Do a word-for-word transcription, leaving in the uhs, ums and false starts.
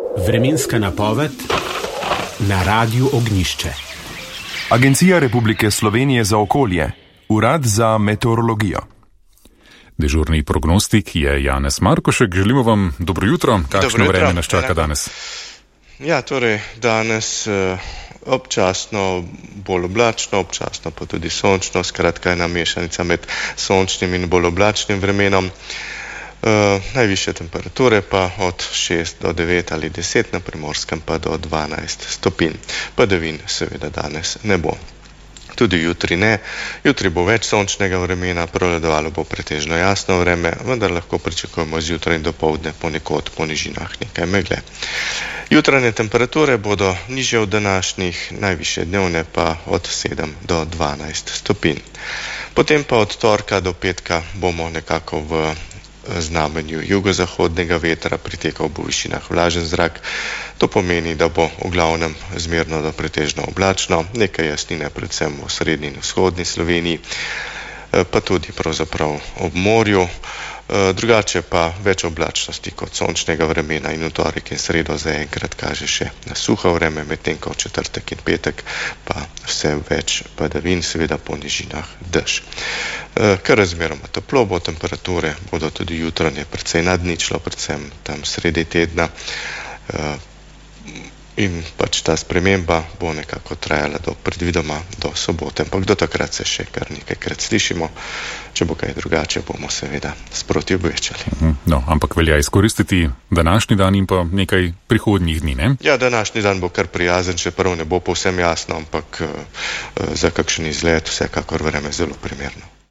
Vremenska napoved na Radiu Ognjišče. Agencija Republike Slovenije za okolje, Urad za meteorologijo. Dežurni prognostik je Janez Markošek. Želimo vam dobro jutro. Kakšno vreme nas čaka danes? Ja, torej danes eh, občasno bolj oblačno, občasno pa tudi sončno, skratka ena mešanica med sončnim in bolj oblačnim vremenom. Uh, najvišje temperature pa od šest do devet ali deset, na Primorskem pa do dvanajst stopinj. Padavin seveda danes ne bo. Tudi jutri ne. Jutri bo več sončnega vremena, prevladovalo bo pretežno jasno vreme, vendar lahko pričakujemo zjutraj in dopoldne ponekod po nižinah nekaj megle. Jutranje temperature bodo nižje od današnjih, najvišje dnevne pa od sedem do dvanajst stopinj. Potem pa od torka do petka bomo nekako v znamenju jugozahodnega vetra, pritekal bo v višinah vlažen zrak. To pomeni, da bo v glavnem zmerno do pretežno oblačno, nekaj jasnine predvsem v srednji in vzhodni Sloveniji, pa tudi pravzaprav ob morju. Drugače pa več oblačnosti kot sončnega vremena in v torek in sredo zaenkrat kaže še na suho vreme, medtem ko v četrtek in petek pa vse več padavin, seveda po nižinah dež. Kar razmeroma toplo bo, temperature bodo tudi jutranje precej nad ničlo, predvsem tam sredi tedna. In pač ta sprememba bo nekako trajala do predvidoma do sobote, ampak do takrat se še kar nekajkrat slišimo. Če bo kaj drugače, bomo seveda sproti obveščali. No, ampak velja izkoristiti današnji dan in pa nekaj prihodnjih dni, ne? Ja, današnji dan bo kar prijazen, čeprav ne bo povsem jasno, ampak uh, za kakšen izlet vsekakor vreme zelo primerno.